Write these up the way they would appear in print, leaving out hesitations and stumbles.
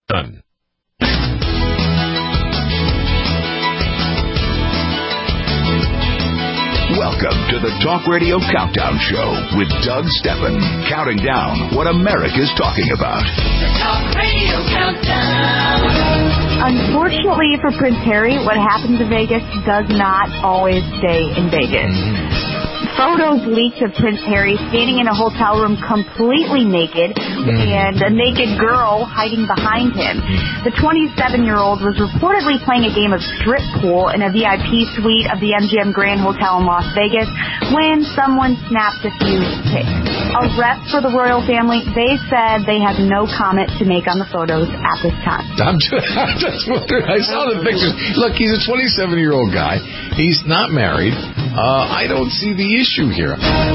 Done. Welcome to the Talk Radio Countdown Show with Doug Steffen, counting down what America's talking about. The Talk Radio Countdown. Unfortunately for Prince Harry, what happens in Vegas does not always stay in Vegas. Photos leaked of Prince Harry standing in a hotel room completely naked and a naked girl hiding behind him. The 27-year-old was reportedly playing a game of strip pool in a VIP suite of the MGM Grand Hotel in Las Vegas when someone snapped a few pics. A rep for the royal family, they said they have no comment to make on the photos at this time. I'm just wondering. I saw the pictures. Look, he's a 27-year-old guy. He's not married. I don't see the issue here.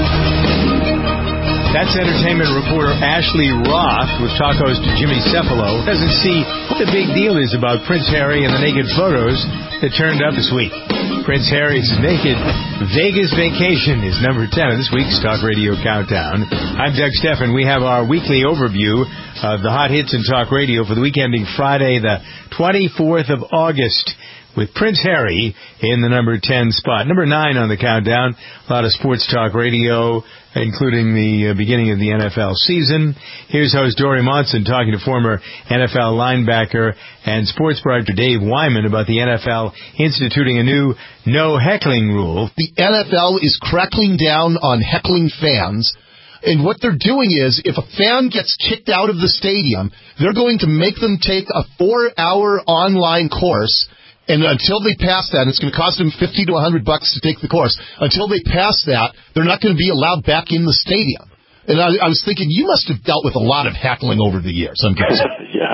That's entertainment reporter Ashley Roth with talk host Jimmy Cefalo. Doesn't see what the big deal is about Prince Harry and the naked photos that turned up this week. Prince Harry's naked Vegas vacation is number 10 of this week's Talk Radio Countdown. I'm Doug Steffen. We have our weekly overview of the hot hits in talk radio for the week ending Friday, the 24th of August. With Prince Harry in the number 10 spot. Number 9 on the countdown, a lot of sports talk radio, including the beginning of the NFL season. Here's host Dory Monson talking to former NFL linebacker and sports director Dave Wyman about the NFL instituting a new no heckling rule. The NFL is cracking down on heckling fans. And what they're doing is, if a fan gets kicked out of the stadium, they're going to make them take a 4-hour online course. And until they pass that, it's going to cost them $50 to $100 to take the course. Until they pass that, they're not going to be allowed back in the stadium. And I was thinking, you must have dealt with a lot of heckling over the years, I'm guessing.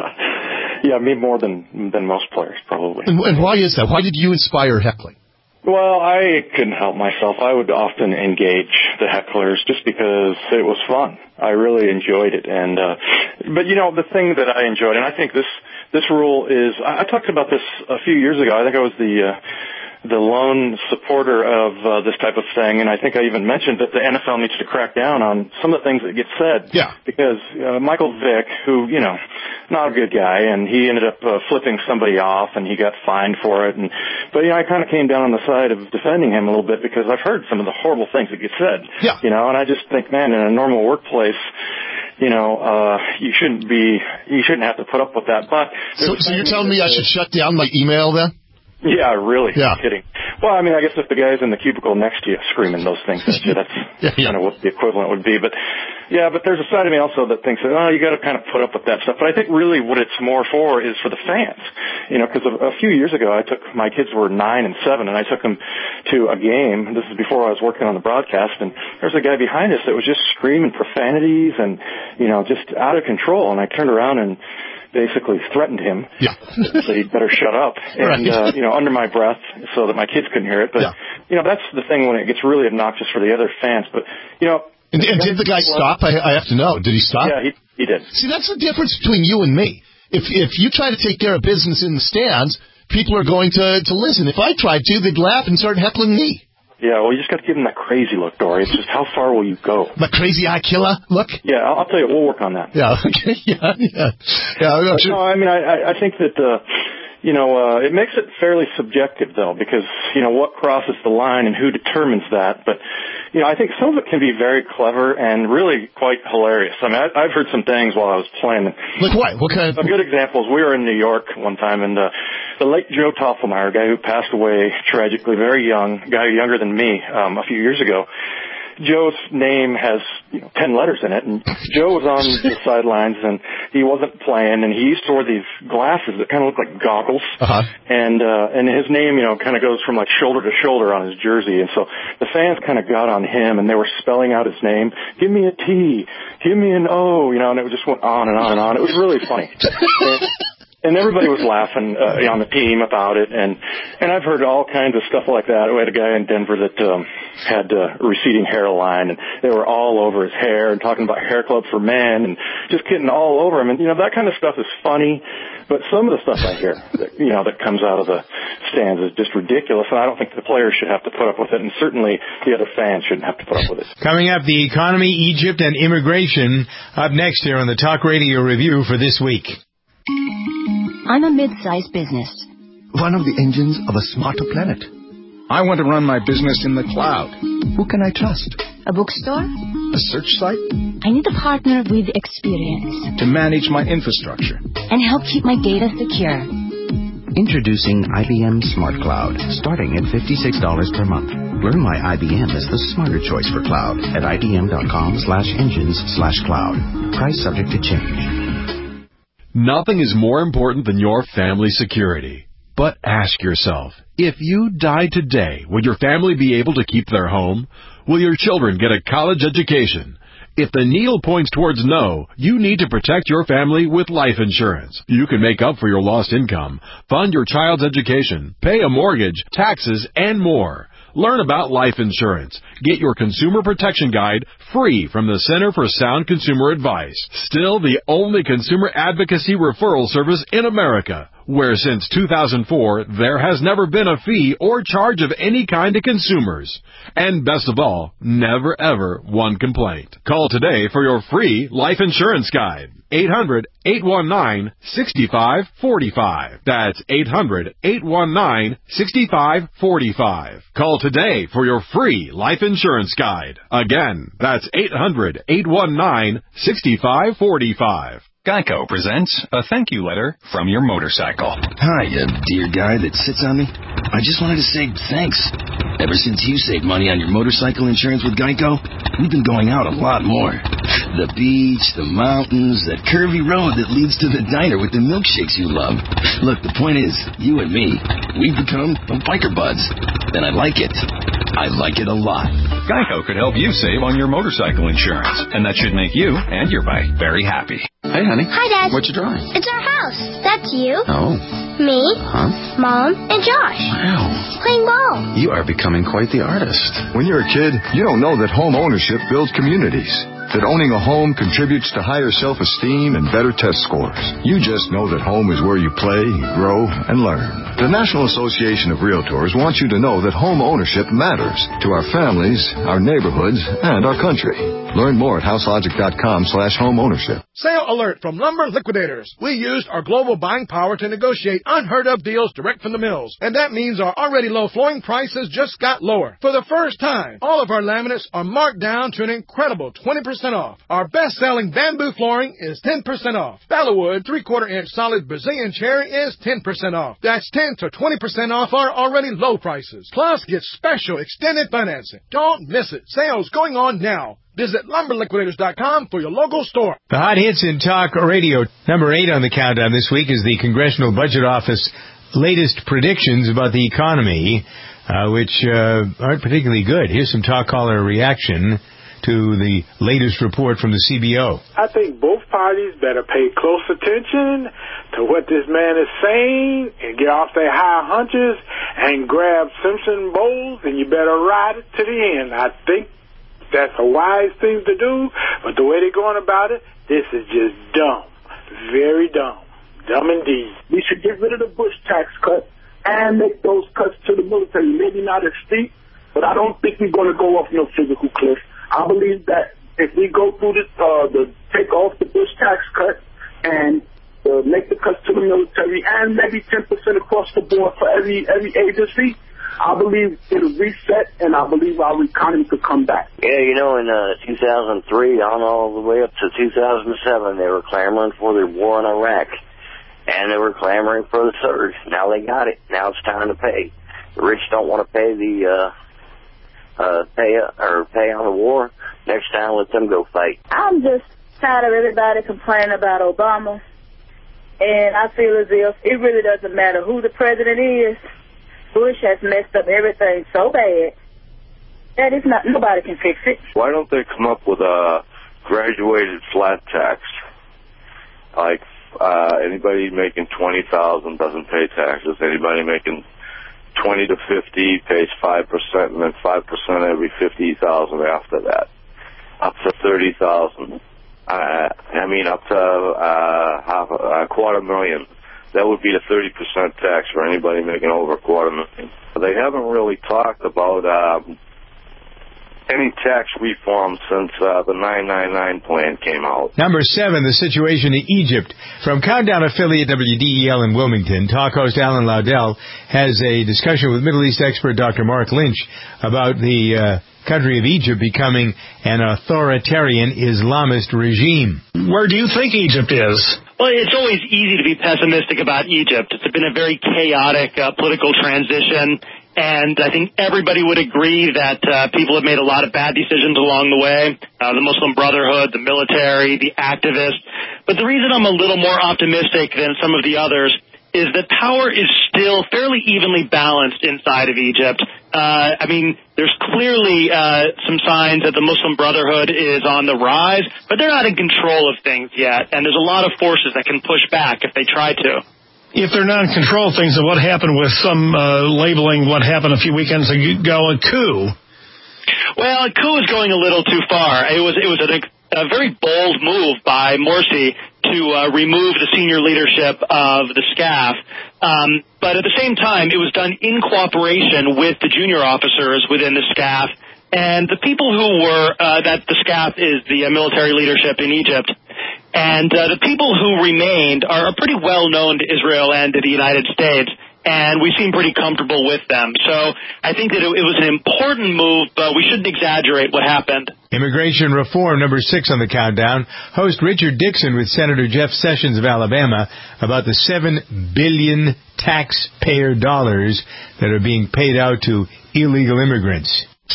Yeah, me more than most players, probably. And why is that? Why did you inspire heckling? Well, I couldn't help myself. I would often engage the hecklers just because it was fun. I really enjoyed it. And but, the thing that I enjoyed, and I think this rule is, I talked about this a few years ago. I think I was the lone supporter of this type of thing, and I think I even mentioned that the NFL needs to crack down on some of the things that get said. Yeah. Because Michael Vick, who, not a good guy, and he ended up flipping somebody off, and he got fined for it. But I kind of came down on the side of defending him a little bit because I've heard some of the horrible things that get said. Yeah. And I just think, man, in a normal workplace, you shouldn't have to put up with that. But so you're telling me I should shut down my email then? Yeah, really. Yeah. I'm kidding. Well, I guess if the guy's in the cubicle next to you screaming those things at you, that's kind of what the equivalent would be. But there's a side of me also that thinks that, you got to kind of put up with that stuff. But I think really what it's more for is for the fans. Because a few years ago, my kids were 9 and 7, and I took them to a game. This is before I was working on the broadcast, and there's a guy behind us that was just screaming profanities and, just out of control. And I turned around and basically threatened him that he'd better shut up and, under my breath so that my kids couldn't hear it. But, that's the thing when it gets really obnoxious for the other fans. But, And did the guy stop? I have to know. Did he stop? Yeah, he did. See, that's the difference between you and me. If you try to take care of business in the stands, people are going to listen. If I tried to, they'd laugh and start heckling me. Yeah, well, you just got to give him that crazy look, Dory. It's just how far will you go? My crazy eye killer look? Yeah, I'll tell you, we'll work on that. Yeah, okay, yeah. No, I think that, it makes it fairly subjective, though, because, what crosses the line and who determines that. But, I think some of it can be very clever and really quite hilarious. I've heard some things while I was playing. Like what? What kind of... A good example is we were in New York one time, and the late Joe Toffelmeyer, a guy who passed away tragically, very young, a guy younger than me, a few years ago. Joe's name has 10 letters in it, and Joe was on the sidelines, and he wasn't playing, and he used to wear these glasses that kind of look like goggles, and his name, kind of goes from like shoulder to shoulder on his jersey, and so the fans kind of got on him, and they were spelling out his name, give me a T, give me an O, and it just went on and on and on. It was really funny. And everybody was laughing on the team about it, and I've heard all kinds of stuff like that. We had a guy in Denver that had receding hairline, and they were all over his hair and talking about hair club for men and just getting all over him. And that kind of stuff is funny, but some of the stuff I hear that comes out of the stands is just ridiculous, and I don't think the players should have to put up with it, and certainly the other fans shouldn't have to put up with it. Coming up, the economy, Egypt, and immigration up next here on the Talk Radio Review for this week. I'm a mid-sized business. One of the engines of a smarter planet. I want to run my business in the cloud. Who can I trust? A bookstore? A search site? I need a partner with experience. To manage my infrastructure. And help keep my data secure. Introducing IBM Smart Cloud, starting at $56 per month. Learn why IBM is the smarter choice for cloud at ibm.com/engines/cloud. Price subject to change. Nothing is more important than your family security. But ask yourself, if you die today, will your family be able to keep their home? Will your children get a college education? If the needle points towards no, you need to protect your family with life insurance. You can make up for your lost income, fund your child's education, pay a mortgage, taxes, and more. Learn about life insurance. Get your consumer protection guide free from the Center for Sound Consumer Advice. Still the only consumer advocacy referral service in America, where since 2004, there has never been a fee or charge of any kind to consumers. And best of all, never ever one complaint. Call today for your free life insurance guide. 800-819-6545. That's 800-819-6545. Call today for your free life insurance guide. Again, that's 800-819-6545. Geico presents a thank you letter from your motorcycle. Hi, dear guy that sits on me. I just wanted to say thanks. Ever since you saved money on your motorcycle insurance with Geico, we've been going out a lot more. The beach, the mountains, that curvy road that leads to the diner with the milkshakes you love. Look, the point is, you and me, we've become biker buds. And I like it. I like it a lot. Geico could help you save on your motorcycle insurance, and that should make you and your bike very happy. Hey, honey. Hi, Dad. What you drawing? It's our house. That's you. Oh. Me. Huh? Mom. And Josh. Wow. Playing ball. You are becoming quite the artist. When you're a kid, you don't know that home ownership builds communities. That owning a home contributes to higher self-esteem and better test scores. You just know that home is where you play, grow, and learn. The National Association of Realtors wants you to know that home ownership matters to our families, our neighborhoods, and our country. Learn more at houselogic.com/home ownership. Sale alert from Lumber Liquidators. We used our global buying power to negotiate unheard-of deals direct from the mills. And that means our already low flooring prices just got lower. For the first time, all of our laminates are marked down to an incredible 20% off. Our best-selling bamboo flooring is 10% off. Ballawood 3/4-inch solid Brazilian cherry is 10% off. That's 10 to 20% off our already low prices. Plus, get special extended financing. Don't miss it. Sales going on now. Visit LumberLiquidators.com for your local store. The hot hits in talk radio. Number 8 on the countdown this week is the Congressional Budget Office latest predictions about the economy, which aren't particularly good. Here's some talk caller reaction to the latest report from the CBO. I think both parties better pay close attention to what this man is saying and get off their high hunches and grab Simpson Bowles, and you better ride it to the end. I think that's a wise thing to do, but the way they're going about it, this is just dumb. Very dumb. Dumb indeed. We should get rid of the Bush tax cut and make those cuts to the military. Maybe not as steep, but I don't think we're going to go off no physical cliff. I believe that if we go through the take off the Bush tax cut and make the cuts to the military and maybe 10% across the board for every agency, I believe it'll reset, and I believe our economy could come back. Yeah, you know, in 2003 on all the way up to 2007, they were clamoring for the war in Iraq, and they were clamoring for the surge. Now they got it. Now it's time to pay. The rich don't want to pay the pay on the war. Next time, let them go fight. I'm just tired of everybody complaining about Obama, and I feel as if it really doesn't matter who the president is. Bush has messed up everything so bad that it's not, nobody can fix it. Why don't they come up with a graduated flat tax? Like anybody making $20,000 doesn't pay taxes. Anybody making 20 to 50 pays 5%, and then 5% every 50,000 after that, up to 30,000. Up to $250,000. That would be the 30% tax for anybody making over $250,000. They haven't really talked about any tax reform since the 999 plan came out. Number 7, the situation in Egypt. From Countdown affiliate WDEL in Wilmington, talk host Alan Laudel has a discussion with Middle East expert Dr. Mark Lynch about the country of Egypt becoming an authoritarian Islamist regime. Where do you think Egypt is? Well, it's always easy to be pessimistic about Egypt. It's been a very chaotic political transition, and I think everybody would agree that people have made a lot of bad decisions along the way, the Muslim Brotherhood, the military, the activists. But the reason I'm a little more optimistic than some of the others is that power is still fairly evenly balanced inside of Egypt. There's clearly some signs that the Muslim Brotherhood is on the rise, but they're not in control of things yet, and there's a lot of forces that can push back if they try to. If they're not in control of things, then what happened with some labeling what happened a few weekends ago a coup? Well, a coup is going a little too far. It was a very bold move by Morsi to remove the senior leadership of the SCAF. But at the same time, it was done in cooperation with the junior officers within the SCAF. And the people who were, that the SCAF is the military leadership in Egypt. And the people who remained are pretty well known to Israel and to the United States. And we seem pretty comfortable with them. So I think that it was an important move, but we shouldn't exaggerate what happened. Immigration reform, number 6 on the countdown. Host Richard Dixon with Senator Jeff Sessions of Alabama about the $7 billion taxpayer dollars that are being paid out to illegal immigrants.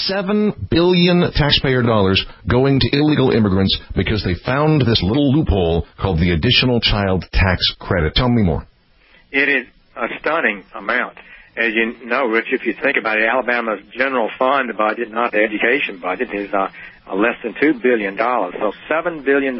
$7 billion taxpayer dollars going to illegal immigrants because they found this little loophole called the Additional Child Tax Credit. Tell me more. It is a stunning amount. As you know, Rich, if you think about it, Alabama's general fund budget, not the education budget, is less than $2 billion. So $7 billion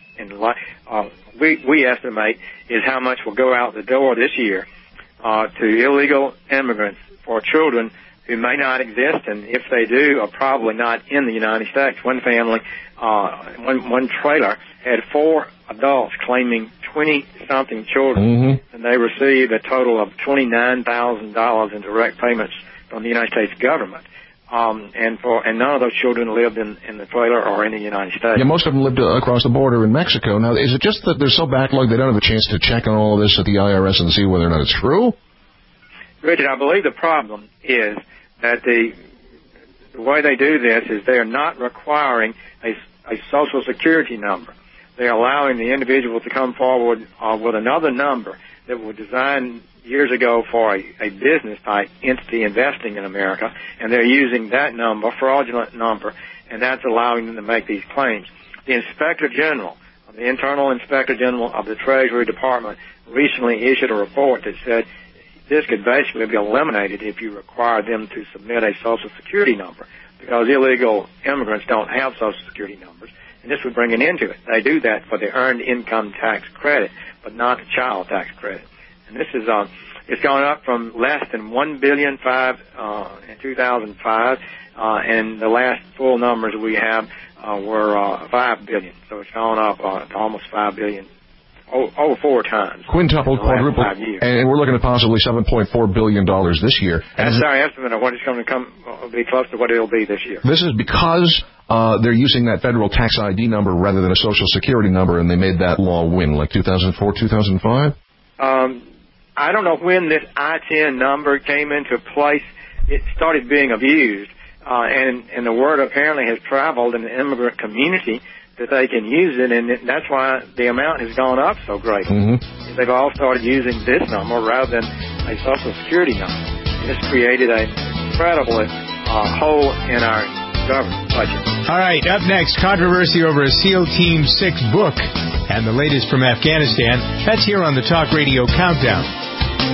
we estimate is how much will go out the door this year to illegal immigrants for children who may not exist, and if they do, are probably not in the United States. One family, one trailer had 4 adults claiming 20-something children, and they received a total of $29,000 in direct payments from the United States government. And none of those children lived in the trailer or in the United States. Yeah, most of them lived across the border in Mexico. Now, is it just that they're so backlogged they don't have a chance to check on all of this at the IRS and see whether or not it's true? Richard, I believe the problem is that the way they do this is they are not requiring a Social Security number. They're allowing the individual to come forward with another number that was designed years ago for a business-type entity investing in America, and they're using that number, fraudulent number, and that's allowing them to make these claims. The Inspector General, the Internal Inspector General of the Treasury Department, recently issued a report that said this could basically be eliminated if you require them to submit a Social Security number, because illegal immigrants don't have Social Security numbers, and this would bring an end to it. They do that for the Earned Income Tax Credit, but not the Child Tax Credit. And this is it's gone up from less than $1.5 billion in 2005, and the last full numbers we have were $5 billion. So it's gone up to almost $5 billion. Over 4 times. Quintuple, quadruple, and we're looking at possibly $7.4 billion this year. And that's our estimate of what it's going to be close to what it'll be this year. This is because they're using that federal tax ID number rather than a Social Security number, and they made that law when, like 2004, 2005? I don't know when this ITIN number came into place. It started being abused, and the word apparently has traveled in the immigrant community that they can use it, and that's why the amount has gone up so great. They've all started using this number rather than a Social Security number. It's created an incredible hole in our government budget. All right, up next, controversy over a SEAL Team 6 book and the latest from Afghanistan. That's here on the Talk Radio Countdown.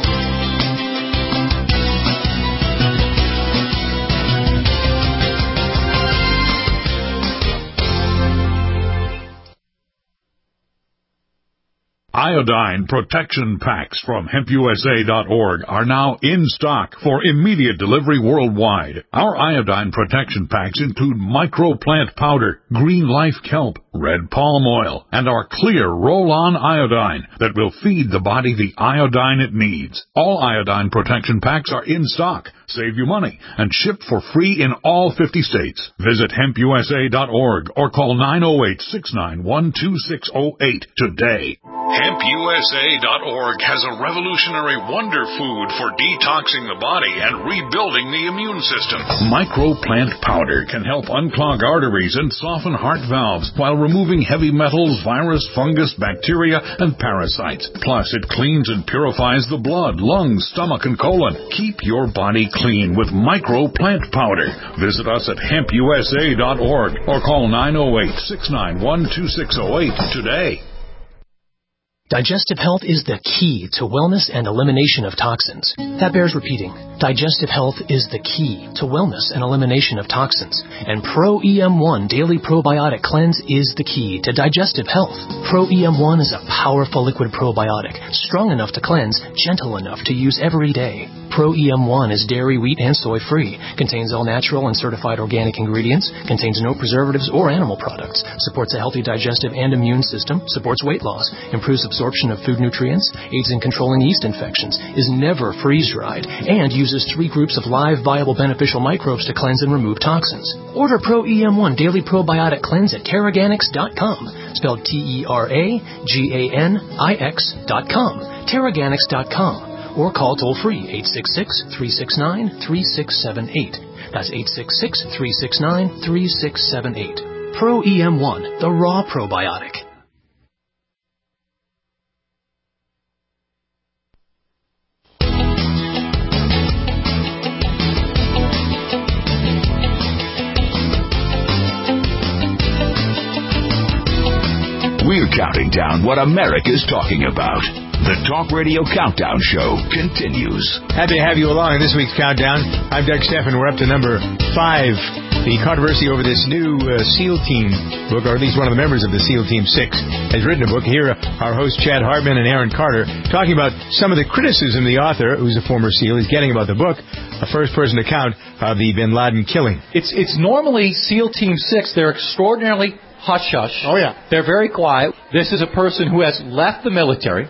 Iodine protection packs from hempusa.org are now in stock for immediate delivery worldwide. Our iodine protection packs include microplant powder, green life kelp, red palm oil, and our clear roll-on iodine that will feed the body the iodine it needs. All iodine protection packs are in stock, save you money, and shipped for free in all 50 states. Visit hempusa.org or call 908-691-2608 today. HempUSA.org has a revolutionary wonder food for detoxing the body and rebuilding the immune system. Microplant powder can help unclog arteries and soften heart valves while removing heavy metals, virus, fungus, bacteria, and parasites. Plus, it cleans and purifies the blood, lungs, stomach, and colon. Keep your body clean with Microplant powder. Visit us at HempUSA.org or call 908-691-2608 today. Digestive health is the key to wellness and elimination of toxins. That bears repeating. Digestive health is the key to wellness and elimination of toxins. And Pro EM1 Daily Probiotic Cleanse is the key to digestive health. Pro EM1 is a powerful liquid probiotic, strong enough to cleanse, gentle enough to use every day. Pro EM1 is dairy, wheat, and soy-free, contains all natural and certified organic ingredients, contains no preservatives or animal products, supports a healthy digestive and immune system, supports weight loss, improves absorption of food nutrients, aids in controlling yeast infections, is never freeze-dried, and uses 3 groups of live, viable, beneficial microbes to cleanse and remove toxins. Order Pro EM1 Daily Probiotic Cleanse at Teraganix.com, spelled Teraganix.com, Teraganix.com, or call toll-free 866-369-3678. That's 866-369-3678. Pro EM1, the raw probiotic. We're counting down what America's talking about. The Talk Radio Countdown Show continues. Happy to have you along in this week's Countdown. I'm Doug Steffen. We're up to number 5. The controversy over this new SEAL Team book, or at least one of the members of the SEAL Team 6, has written a book. Here, our hosts Chad Hartman and Aaron Carter talking about some of the criticism the author, who's a former SEAL, is getting about the book, a first-person account of the bin Laden killing. It's normally SEAL Team 6. They're extraordinarily hush-hush. Oh, yeah. They're very quiet. This is a person who has left the military.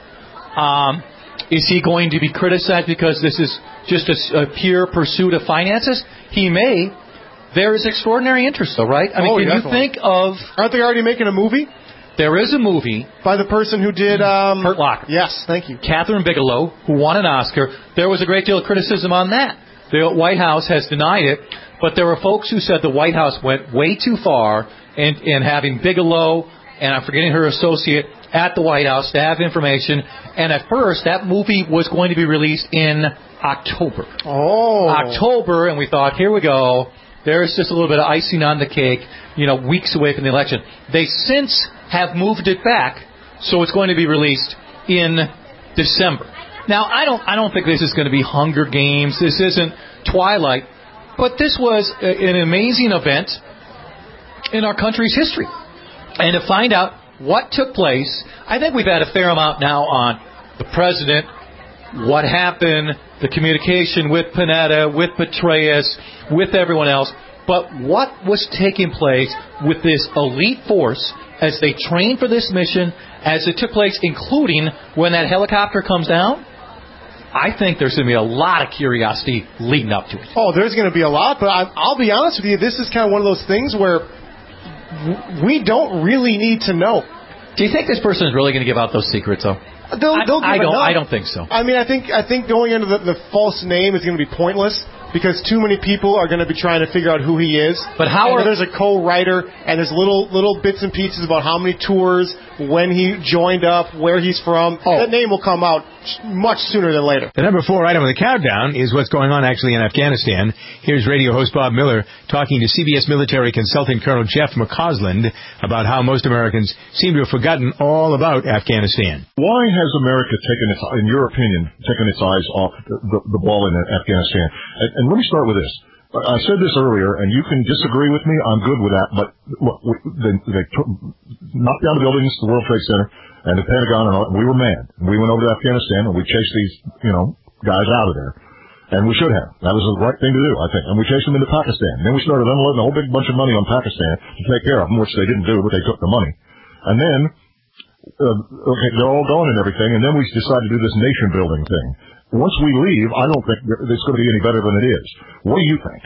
Is he going to be criticized because this is just a pure pursuit of finances? He may. There is extraordinary interest, though, right? I mean, can you think of... Aren't they already making a movie? There is a movie. By the person who did... Hurt Locker. Yes, thank you. Catherine Bigelow, who won an Oscar. There was a great deal of criticism on that. The White House has denied it, but there were folks who said the White House went way too far in having Bigelow, and I'm forgetting her associate, at the White House to have information. And at first, that movie was going to be released in October. October, and we thought, here we go. There's just a little bit of icing on the cake, weeks away from the election. They since have moved it back, so it's going to be released in December. Now, I don't think this is going to be Hunger Games. This isn't Twilight. But this was an amazing event in our country's history. And to find out what took place, I think we've had a fair amount now on the president, what happened, the communication with Panetta, with Petraeus, with everyone else. But what was taking place with this elite force as they trained for this mission, as it took place, including when that helicopter comes down? I think there's going to be a lot of curiosity leading up to it. Oh, there's going to be a lot, but I'll be honest with you, this is kind of one of those things where we don't really need to know. Do you think this person is really going to give out those secrets, though? I don't think so. I mean, I think going into the false name is going to be pointless because too many people are going to be trying to figure out who he is. But there's a co-writer and there's little bits and pieces about how many tours, when he joined up, where he's from. That name will come out much sooner than later. The number 4 item on the countdown is what's going on actually in Afghanistan. Here's radio host Bob Miller talking to CBS military consultant Colonel Jeff McCausland about how most Americans seem to have forgotten all about Afghanistan. Why has America in your opinion, taken its eyes off the ball in Afghanistan? And let me start with this. I said this earlier, and you can disagree with me. I'm good with that. But look, they knocked down the buildings, the World Trade Center, and the Pentagon, and we were mad. We went over to Afghanistan, and we chased these, guys out of there. And we should have. That was the right thing to do, I think. And we chased them into Pakistan. Then we started unloading a whole big bunch of money on Pakistan to take care of them, which they didn't do, but they took the money. And then, okay, they're all gone and everything, and then we decided to do this nation-building thing. Once we leave, I don't think it's going to be any better than it is. What do you think?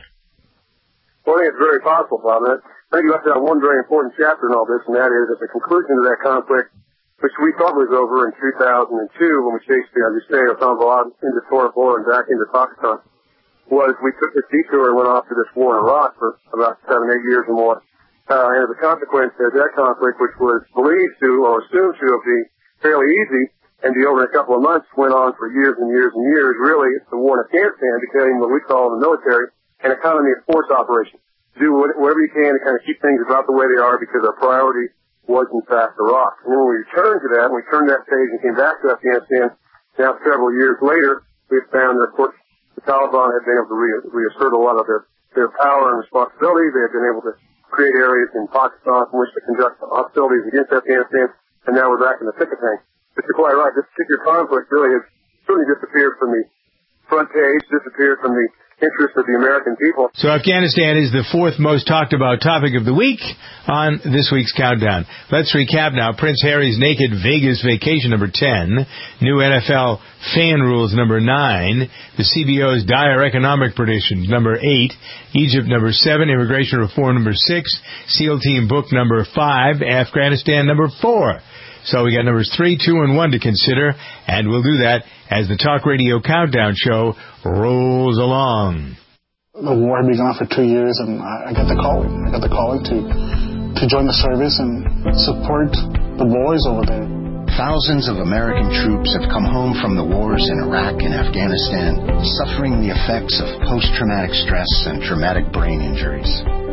Well, I think it's very possible, Bob. I think you left out one very important chapter in all this, and that is at the conclusion of that conflict, which we thought was over in 2002 when we chased the Hussein Osama bin Laden into Tora and back into Pakistan, was we took this detour and went off to this war in Iraq for about 7-8 years or more. And as a consequence of that conflict, which was believed to or assumed to be fairly easy and be over in a couple of months, went on for years and years and years. Really, the war in Afghanistan became what we call in the military an economy of force operation. Do whatever you can to kind of keep things about the way they are because our priority was, in fact, Iraq. And then when we returned to that, and we turned that page and came back to Afghanistan, now several years later, we had found that, of course, the Taliban had been able to reassert a lot of their power and responsibility. They had been able to create areas in Pakistan from which to conduct hostilities against Afghanistan, and now we're back in the thick of things. But you're quite right. This particular conflict really has certainly disappeared from the front page, disappeared from the interest of the American people. So Afghanistan is the fourth most talked about topic of the week on this week's countdown. Let's recap now. Prince Harry's Naked Vegas Vacation, number 10. New NFL fan rules, number 9. The CBO's dire economic predictions, number 8. Egypt, number 7. Immigration reform, number 6. SEAL Team book, number 5. Afghanistan, number 4. So we got numbers 3, 2, and 1 to consider, and we'll do that as the Talk Radio Countdown Show rolls along. The war had been on for 2 years, and I got the calling. I got the calling to join the service and support the boys over there. Thousands of American troops have come home from the wars in Iraq and Afghanistan, suffering the effects of post-traumatic stress and traumatic brain injuries.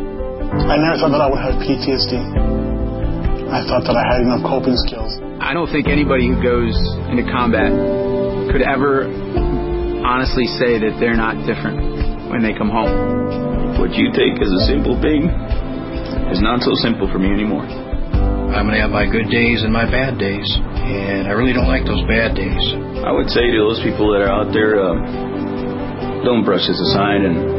I never thought that I would have PTSD. I thought that I had enough coping skills. I don't think anybody who goes into combat could ever honestly say that they're not different when they come home. What you take as a simple thing is not so simple for me anymore. I'm going to have my good days and my bad days, and I really don't like those bad days. I would say to those people that are out there, don't brush this aside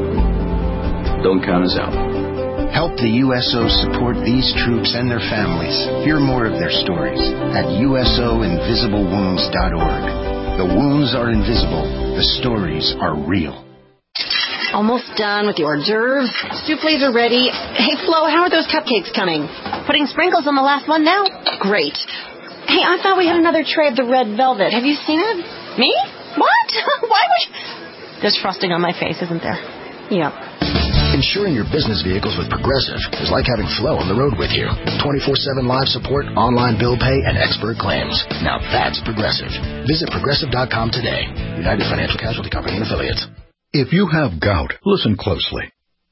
and don't count us out. Help the USO support these troops and their families. Hear more of their stories at usoinvisiblewounds.org. The wounds are invisible. The stories are real. Almost done with the hors d'oeuvres. Souffles are ready. Hey, Flo, how are those cupcakes coming? Putting sprinkles on the last one now? Great. Hey, I thought we had another tray of the red velvet. Have you seen it? Me? What? Why would you... There's frosting on my face, isn't there? Yep. Insuring your business vehicles with Progressive is like having Flo on the road with you. 24/7 live support, online bill pay, and expert claims. Now that's Progressive. Visit Progressive.com today. United Financial Casualty Company and Affiliates. If you have gout, listen closely.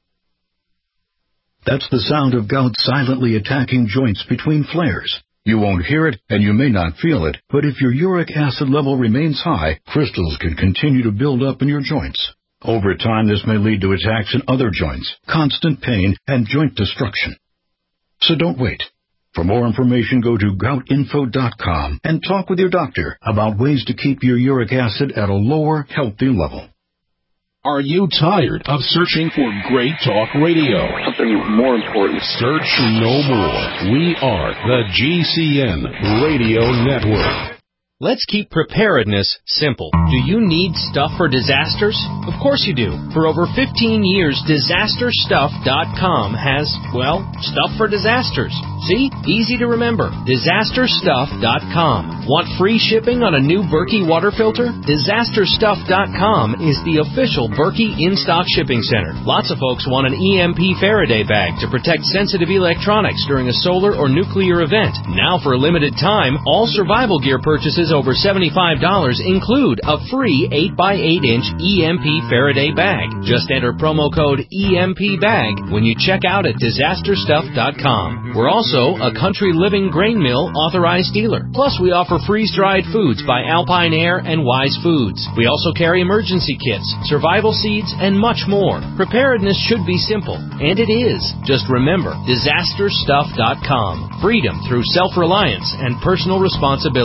That's the sound of gout silently attacking joints between flares. You won't hear it, and you may not feel it, but if your uric acid level remains high, crystals can continue to build up in your joints. Over time, this may lead to attacks in other joints, constant pain, and joint destruction. So don't wait. For more information, go to goutinfo.com and talk with your doctor about ways to keep your uric acid at a lower, healthy level. Are you tired of searching for great talk radio? Something more important. Search no more. We are the GCN Radio Network. Let's keep preparedness simple. Do you need stuff for disasters? Of course you do. For over 15 years, DisasterStuff.com has, well, stuff for disasters. See? Easy to remember. DisasterStuff.com. Want free shipping on a new Berkey water filter? DisasterStuff.com is the official Berkey in-stock shipping center. Lots of folks want an EMP Faraday bag to protect sensitive electronics during a solar or nuclear event. Now for a limited time, all survival gear purchases over $75 include a free 8x8-inch EMP Faraday bag. Just enter promo code EMPBAG when you check out at DisasterStuff.com. We're also a Country Living Grain Mill authorized dealer. Plus, we offer freeze-dried foods by Alpine Air and Wise Foods. We also carry emergency kits, survival seeds, and much more. Preparedness should be simple, and it is. Just remember, DisasterStuff.com. Freedom through self-reliance and personal responsibility.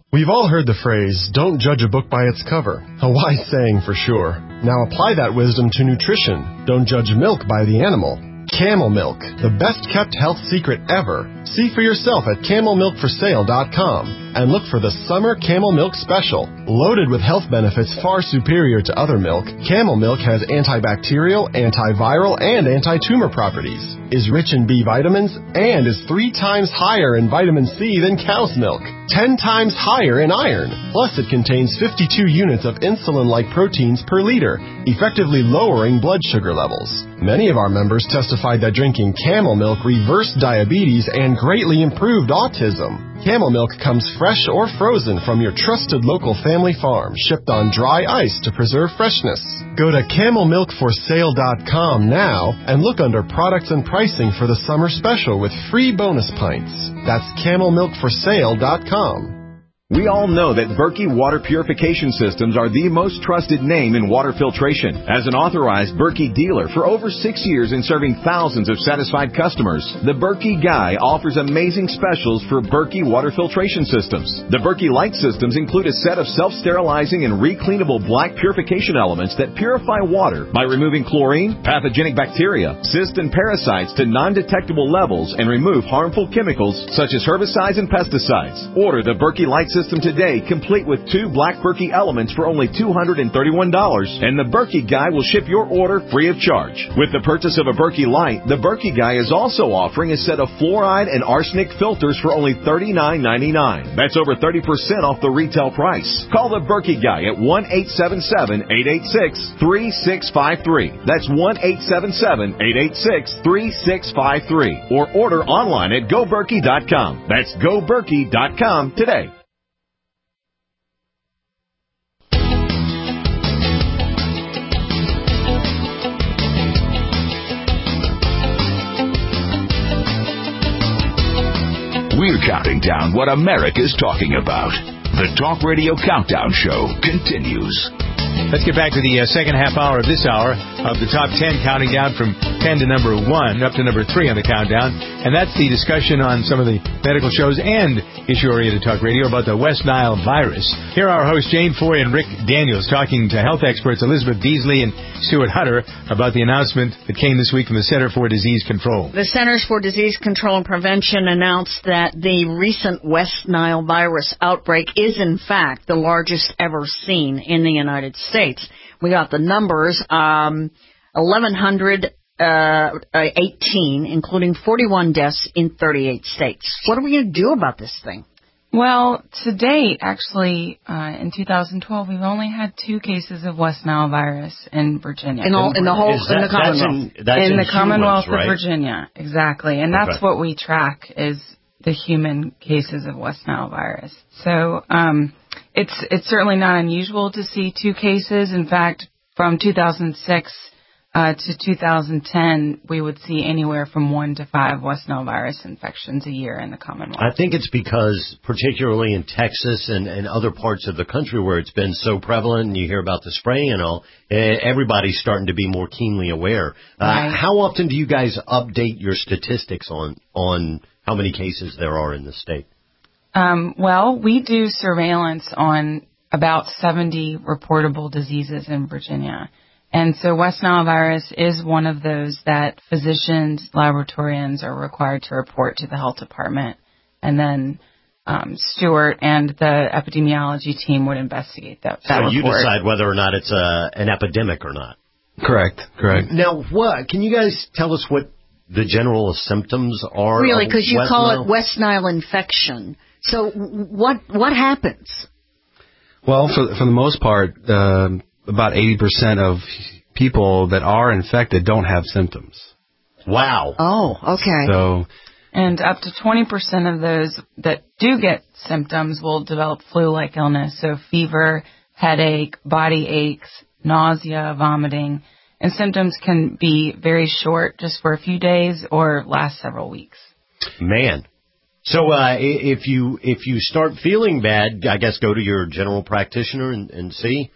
We've all heard the phrase, don't judge a book by its cover. A wise saying for sure. Now apply that wisdom to nutrition. Don't judge milk by the animal. Camel Milk, the best-kept health secret ever. See for yourself at CamelMilkForSale.com and look for the Summer Camel Milk Special. Loaded with health benefits far superior to other milk, Camel Milk has antibacterial, antiviral, and anti-tumor properties, is rich in B vitamins, and is 3 times higher in vitamin C than cow's milk, 10 times higher in iron. Plus, it contains 52 units of insulin-like proteins per liter, effectively lowering blood sugar levels. Many of our members testified that drinking Camel Milk reversed diabetes and greatly improved autism. Camel Milk comes fresh or frozen from your trusted local family farm, shipped on dry ice to preserve freshness. Go to CamelMilkForSale.com now and look under products and pricing for the summer special with free bonus pints. That's CamelMilkForSale.com. We all know that Berkey Water Purification Systems are the most trusted name in water filtration. As an authorized Berkey dealer for over 6 years and serving thousands of satisfied customers, the Berkey Guy offers amazing specials for Berkey Water Filtration Systems. The Berkey Light Systems include a set of self-sterilizing and recleanable black purification elements that purify water by removing chlorine, pathogenic bacteria, cysts, and parasites to non-detectable levels and remove harmful chemicals such as herbicides and pesticides. Order the Berkey Light System today, complete with 2 black Berkey elements for only $231, and the Berkey Guy will ship your order free of charge. With the purchase of a Berkey Light, the Berkey Guy is also offering a set of fluoride and arsenic filters for only $39.99. That's over 30% off the retail price. Call the Berkey Guy at 1-877-886-3653. That's 1-877-886-3653. Or order online at GoBerkey.com. That's GoBerkey.com today. We're counting down what America's talking about. The Talk Radio Countdown Show continues. Let's get back to the second half hour of this hour of the Top 10, counting down from 10 to number 1 up to number 3 on the countdown. And that's the discussion on some of the medical shows and issue-oriented talk radio about the West Nile virus. Here are our hosts Jane Foy and Rick Daniels talking to health experts Elizabeth Beasley and Stuart Hunter about the announcement that came this week from the Center for Disease Control. The Centers for Disease Control and Prevention announced that the recent West Nile virus outbreak is, in fact, the largest ever seen in the United States. We got the numbers, 1,118, including 41 deaths in 38 states. What are we going to do about this thing? Well, to date, actually, in 2012, we've only had 2 cases of West Nile virus in Virginia. In the Commonwealth. In the Commonwealth of Virginia, exactly. And that's what we track is the human cases of West Nile virus. So it's certainly not unusual to see 2 cases. In fact, from 2006 to 2010, we would see anywhere from 1 to 5 West Nile virus infections a year in the Commonwealth. I think it's because, particularly in Texas and other parts of the country where it's been so prevalent, and you hear about the spraying and all, everybody's starting to be more keenly aware. Right. How often do you guys update your statistics on how many cases there are in the state? Well, we do surveillance on about 70 reportable diseases in Virginia. And so West Nile virus is one of those that physicians, laboratorians are required to report to the health department. And then Stuart and the epidemiology team would investigate that so report. You decide whether or not it's an epidemic or not. Correct. Now, can you guys tell us what the general symptoms are? Really, because you call it West Nile infection. So what happens? Well, for the most part, about 80% of people that are infected don't have symptoms. Wow. Oh, okay. And up to 20% of those that do get symptoms will develop flu-like illness, so fever, headache, body aches, nausea, vomiting, and symptoms can be very short, just for a few days, or last several weeks. Man. So if you start feeling bad, I guess go to your general practitioner and see?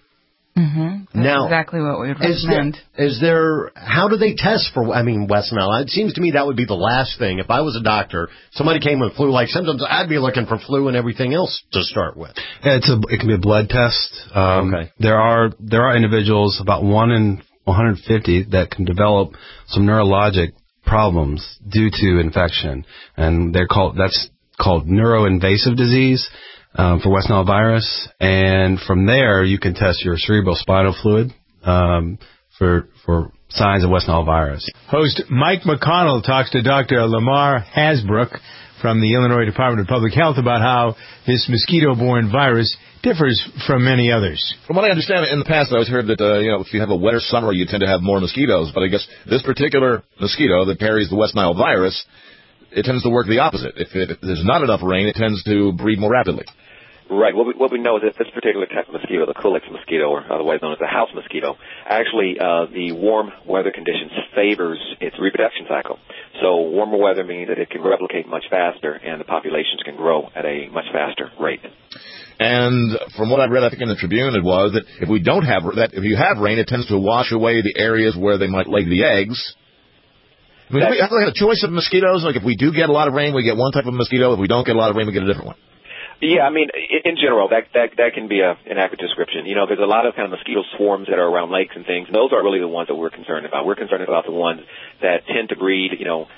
Mm-hmm. That's exactly what we would recommend. How do they test for, West Nile? It seems to me that would be the last thing. If I was a doctor, somebody came with flu-like symptoms, I'd be looking for flu and everything else to start with. Yeah, it can be a blood test. Okay. There are individuals, about 1 in 150, that can develop some neurologic problems due to infection, and that's called neuroinvasive disease. For West Nile virus, and from there you can test your cerebrospinal fluid for signs of West Nile virus. Host Mike McConnell talks to Dr. Lamar Hasbrook from the Illinois Department of Public Health about how this mosquito-borne virus differs from many others. From what I understand, in the past I always heard that if you have a wetter summer you tend to have more mosquitoes, but I guess this particular mosquito that carries the West Nile virus, it tends to work the opposite. If there's not enough rain, it tends to breed more rapidly. Right. What we know is that this particular type of mosquito, the Culex mosquito, or otherwise known as the house mosquito, actually the warm weather conditions favors its reproduction cycle. So warmer weather means that it can replicate much faster, and the populations can grow at a much faster rate. And from what I've read, I think in the Tribune, it was that if you have rain, it tends to wash away the areas where they might lay the eggs. Do we have a choice of mosquitoes? Like if we do get a lot of rain, we get one type of mosquito. If we don't get a lot of rain, we get a different one. Yeah, in general, that can be an accurate description. There's a lot of kind of mosquito swarms that are around lakes and things. Those aren't really the ones that we're concerned about. We're concerned about the ones that tend to breed,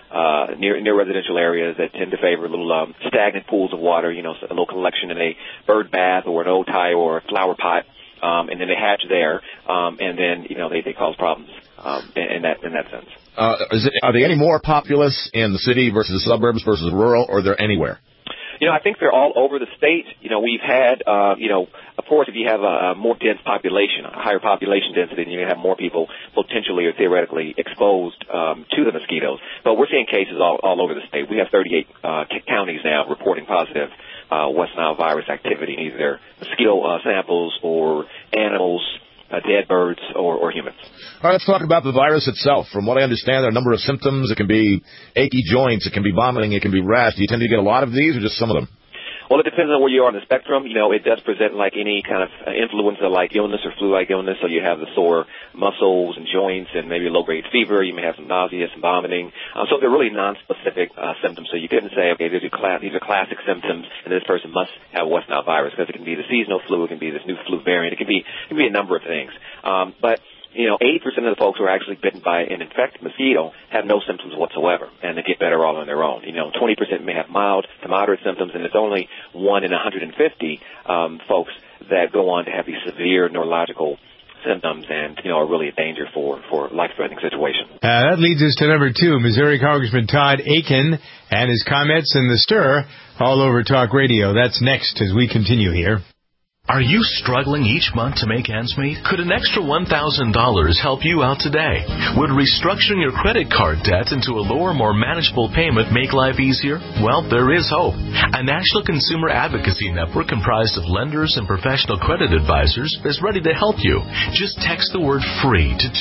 near residential areas, that tend to favor little stagnant pools of water, a little collection in a bird bath or an old tie or a flower pot, and then they hatch there, and then they cause problems in that sense. Are they any more populous in the city versus the suburbs versus rural, or they're anywhere? I think they're all over the state. We've had, of course, if you have a more dense population, a higher population density, then you have more people potentially or theoretically exposed to the mosquitoes. But we're seeing cases all over the state. We have 38 counties now reporting positive West Nile virus activity in either mosquito samples or animals, dead birds, or humans. All right, let's talk about the virus itself. From what I understand, there are a number of symptoms. It can be achy joints, it can be vomiting, it can be rash. Do you tend to get a lot of these or just some of them? Well, it depends on where you are on the spectrum. It does present like any kind of influenza-like illness or flu-like illness. So you have the sore muscles and joints and maybe low-grade fever. You may have some nausea, some vomiting. So they're really non-specific symptoms. So you couldn't say, okay, these are classic symptoms, and this person must have West Nile virus, because it can be the seasonal flu, it can be this new flu variant, it can be a number of things. But 80% of the folks who are actually bitten by an infected mosquito have no symptoms whatsoever, and they get better all on their own. 20% may have mild to moderate symptoms, and it's only 1 in 150 folks that go on to have these severe neurological symptoms and, are really a danger for life-threatening situations. That leads us to number 2, Missouri Congressman Todd Akin and his comments in the stir all over Talk Radio. That's next as we continue here. Are you struggling each month to make ends meet? Could an extra $1,000 help you out today? Would restructuring your credit card debt into a lower, more manageable payment make life easier? Well, there is hope. A national consumer advocacy network comprised of lenders and professional credit advisors is ready to help you. Just text the word FREE to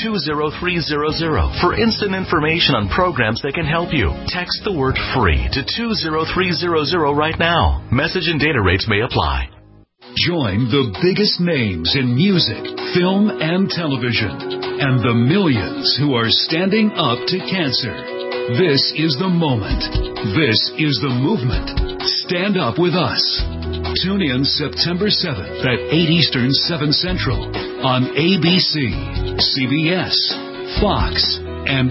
20300 for instant information on programs that can help you. Text the word FREE to 20300 right now. Message and data rates may apply. Join the biggest names in music, film, and television, and the millions who are standing up to cancer. This is the moment. This is the movement. Stand up with us. Tune in September 7th at 8 Eastern, 7 Central on ABC, CBS, Fox, and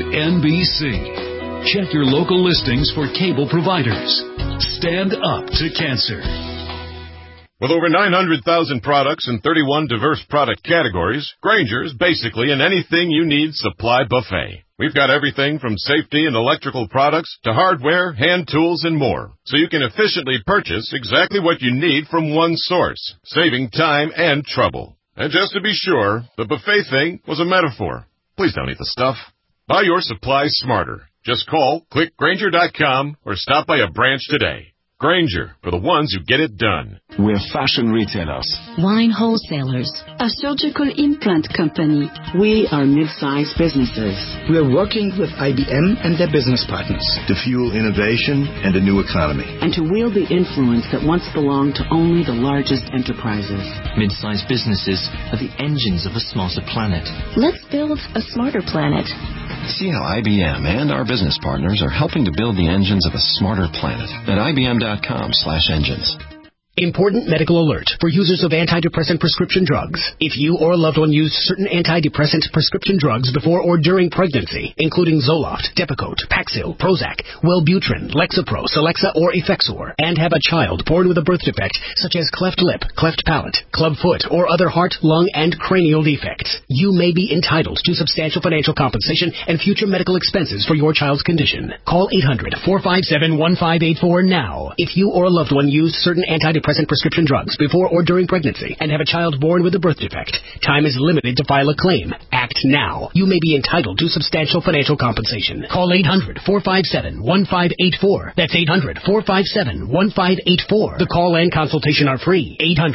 NBC. Check your local listings for cable providers. Stand up to cancer. With over 900,000 products and 31 diverse product categories, Grainger's basically an anything you need supply buffet. We've got everything from safety and electrical products to hardware, hand tools, and more, so you can efficiently purchase exactly what you need from one source, saving time and trouble. And just to be sure, the buffet thing was a metaphor. Please don't eat the stuff. Buy your supplies smarter. Just call, click Grainger.com, or stop by a branch today. Grainger, for the ones who get it done. We're fashion retailers, wine wholesalers, a surgical implant company. We are mid-sized businesses. We're working with IBM and their business partners to fuel innovation and a new economy, and to wield the influence that once belonged to only the largest enterprises. Mid-sized businesses are the engines of a smarter planet. Let's build a smarter planet. See how IBM and our business partners are helping to build the engines of a smarter planet at IBM.com/engines. Important medical alert for users of antidepressant prescription drugs. If you or a loved one use certain antidepressant prescription drugs before or during pregnancy, including Zoloft, Depakote, Paxil, Prozac, Wellbutrin, Lexapro, Celexa, or Effexor, and have a child born with a birth defect such as cleft lip, cleft palate, club foot, or other heart, lung, and cranial defects, you may be entitled to substantial financial compensation and future medical expenses for your child's condition. Call 800-457-1584 now. If you or a loved one use certain antidepressant prescription drugs before or during pregnancy and have a child born with a birth defect, time is limited to file a claim. Act now. You may be entitled to substantial financial compensation. Call 800-457-1584. That's 800-457-1584. The call and consultation are free.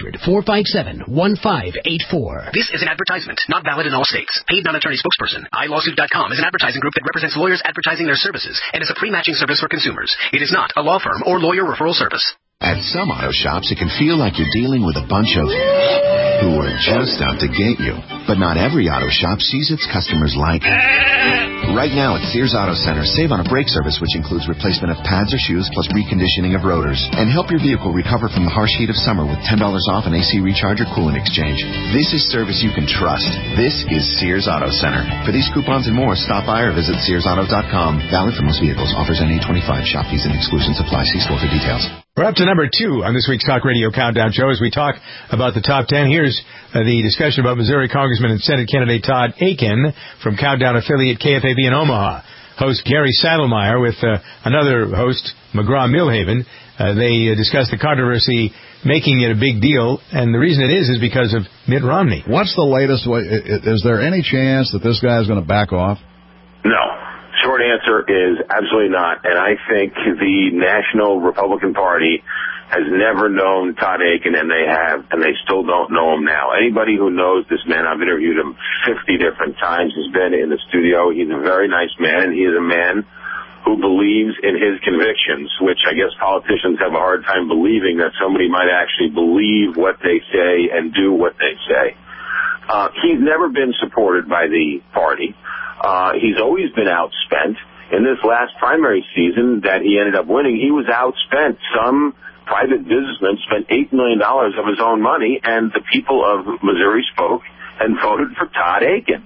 800-457-1584. This is an advertisement, not valid in all states. Paid non-attorney spokesperson. iLawsuit.com is an advertising group that represents lawyers advertising their services and is a pre-matching service for consumers. It is not a law firm or lawyer referral service. At some auto shops, it can feel like you're dealing with a bunch of who are just out to get you. But not every auto shop sees its customers like. Right now at Sears Auto Center, save on a brake service which includes replacement of pads or shoes plus reconditioning of rotors. And help your vehicle recover from the harsh heat of summer with $10 off an AC recharge or coolant exchange. This is service you can trust. This is Sears Auto Center. For these coupons and more, stop by or visit SearsAuto.com. Valid for most vehicles. Offers NA25. Shop fees and exclusions apply. See store for details. We're up to number 2 on this week's Talk Radio Countdown Show as we talk about the top 10. Here's the discussion about Missouri Congressman and Senate candidate Todd Akin from Countdown affiliate KFAB in Omaha. Host Gary Saddlemeyer with another host, McGraw-Milhaven. They discuss the controversy making it a big deal, and the reason it is because of Mitt Romney. What's the latest? Is there any chance that this guy is going to back off? No. Short answer is absolutely not. And I think the National Republican Party has never known Todd Akin, and they still don't know him now. Anybody who knows this man, I've interviewed him 50 different times, has been in the studio. He's a very nice man. He is a man who believes in his convictions, which I guess politicians have a hard time believing that somebody might actually believe what they say and do what they say. He's never been supported by the party. He's always been outspent. In this last primary season that he ended up winning, he was outspent. Some private businessman spent $8 million of his own money, and the people of Missouri spoke and voted for Todd Akin.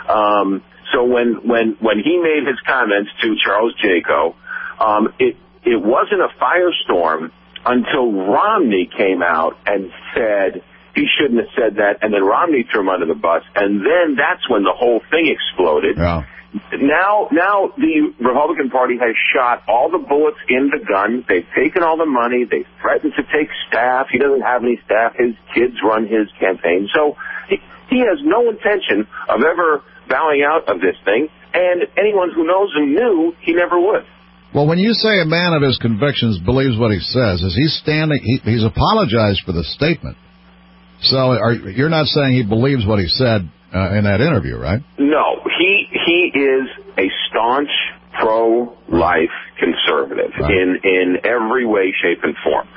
So when he made his comments to Charles Jaco, it wasn't a firestorm until Romney came out and said he shouldn't have said that, and then Romney threw him under the bus, and then that's when the whole thing exploded. Yeah. Now the Republican Party has shot all the bullets in the gun. They've taken all the money. They've threatened to take staff. He doesn't have any staff. His kids run his campaign. So he has no intention of ever bowing out of this thing, and anyone who knows him knew he never would. Well, when you say a man of his convictions believes what he says, is he standing? He's apologized for the statement. So you're not saying he believes what he said in that interview, right? No, he is a staunch pro-life conservative in every way, shape, and form.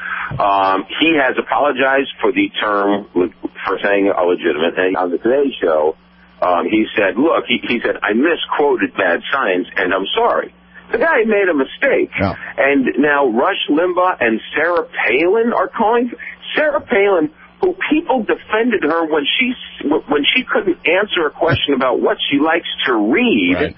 He has apologized for the term, for saying illegitimate. And on the Today Show, he said, look, he said, I misquoted bad science, and I'm sorry. The guy made a mistake. Yeah. And now Rush Limbaugh and Sarah Palin are calling. Sarah Palin, who people defended her when she couldn't answer a question about what she likes to read, right.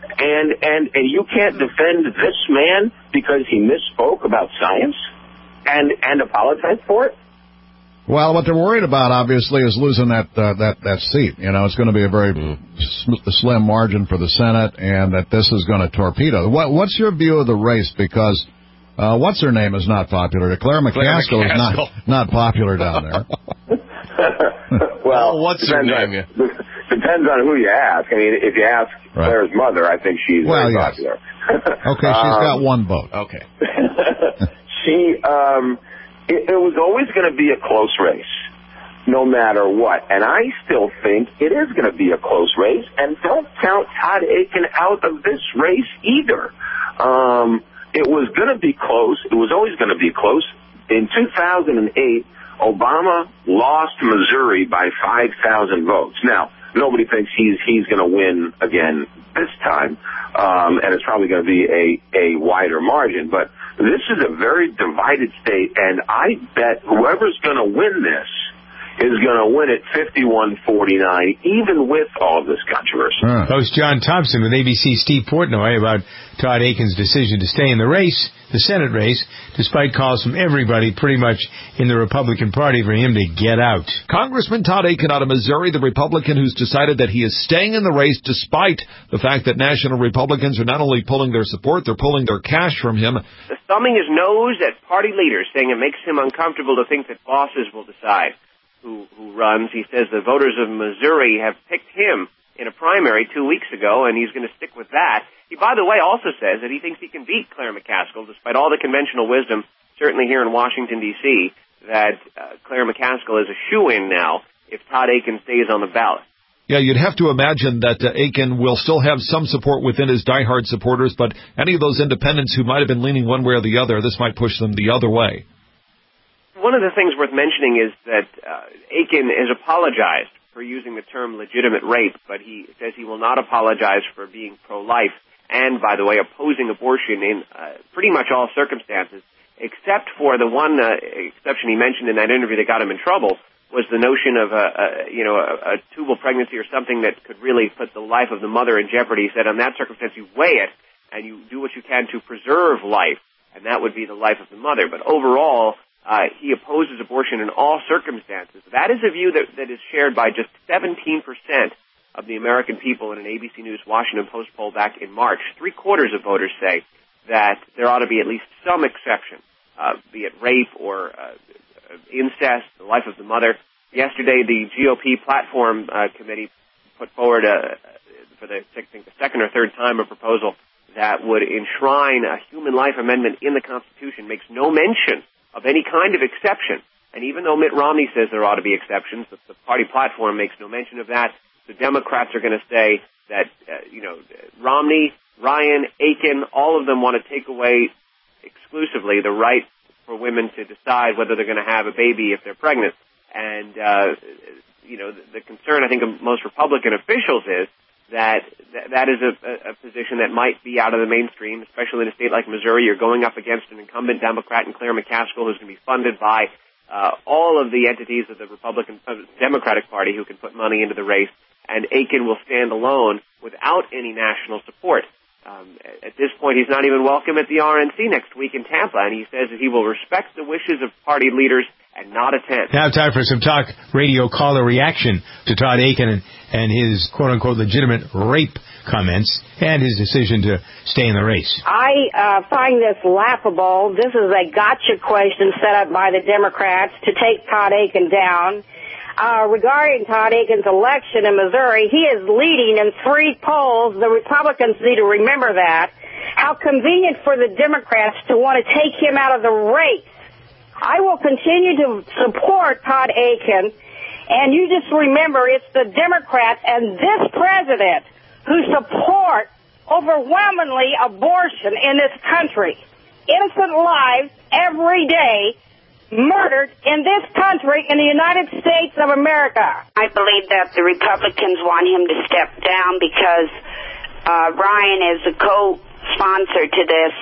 and you can't defend this man because he misspoke about science and apologize for it. Well, what they're worried about, obviously, is losing that seat. You know, it's going to be a very slim margin for the Senate, and that this is going to torpedo. What's your view of the race? Because what's her name is not popular. Claire McCaskill is not popular down there. Well, what's her name? Depends on who you ask. I mean, if you ask Claire's mother, I think she's very popular. Okay, she's got one vote. Okay. It was always going to be a close race, no matter what. And I still think it is going to be a close race. And don't count Todd Akin out of this race either. It was going to be close. It was always going to be close. In 2008, Obama lost Missouri by 5,000 votes. Now, nobody thinks he's going to win again this time, and it's probably going to be a wider margin. But this is a very divided state, and I bet whoever's going to win this is going to win it 51-49, even with all of this controversy. Host John Thompson with ABC Steve Portnoy about Todd Akin's decision to stay in the race, the Senate race, despite calls from everybody pretty much in the Republican Party for him to get out. Congressman Todd Akin out of Missouri, the Republican who's decided that he is staying in the race despite the fact that national Republicans are not only pulling their support, they're pulling their cash from him. Thumbing his nose at party leaders, saying it makes him uncomfortable to think that bosses will decide who runs. He says the voters of Missouri have picked him in a primary 2 weeks ago, and he's going to stick with that. He, by the way, also says that he thinks he can beat Claire McCaskill, despite all the conventional wisdom, certainly here in Washington, D.C., that Claire McCaskill is a shoo-in now if Todd Akin stays on the ballot. Yeah, you'd have to imagine that Akin will still have some support within his diehard supporters, but any of those independents who might have been leaning one way or the other, this might push them the other way. One of the things worth mentioning is that Akin has apologized for using the term legitimate rape, but he says he will not apologize for being pro-life and, by the way, opposing abortion in pretty much all circumstances, except for the one exception he mentioned in that interview that got him in trouble, was the notion of a tubal pregnancy or something that could really put the life of the mother in jeopardy. He said, in that circumstance, you weigh it and you do what you can to preserve life, and that would be the life of the mother. But overall, he opposes abortion in all circumstances. That is a view that is shared by just 17% of the American people in an ABC News Washington Post poll back in March. 3/4 of voters say that there ought to be at least some exception, be it rape or incest, the life of the mother. Yesterday, the GOP platform committee put forward for the second or third time a proposal that would enshrine a human life amendment in the Constitution, makes no mention of any kind of exception. And even though Mitt Romney says there ought to be exceptions, the party platform makes no mention of that. The Democrats are going to say that, Romney, Ryan, Akin, all of them want to take away exclusively the right for women to decide whether they're going to have a baby if they're pregnant. And, the concern, I think, of most Republican officials is that is a position that might be out of the mainstream, especially in a state like Missouri. You're going up against an incumbent Democrat in Claire McCaskill, who's going to be funded by all of the entities of the Democratic Party who can put money into the race, and Akin will stand alone without any national support. At this point, he's not even welcome at the RNC next week in Tampa, and he says that he will respect the wishes of party leaders and not attend. Now time for some talk radio caller reaction to Todd Akin and his quote-unquote legitimate rape comments and his decision to stay in the race. I find this laughable. This is a gotcha question set up by the Democrats to take Todd Akin down. Regarding Todd Akin's election in Missouri, he is leading in 3 polls. The Republicans need to remember that. How convenient for the Democrats to want to take him out of the race. I will continue to support Todd Akin, and you just remember it's the Democrats and this president who support overwhelmingly abortion in this country. Innocent lives every day murdered in this country, in the United States of America. I believe that the Republicans want him to step down because Ryan is a co-sponsor to this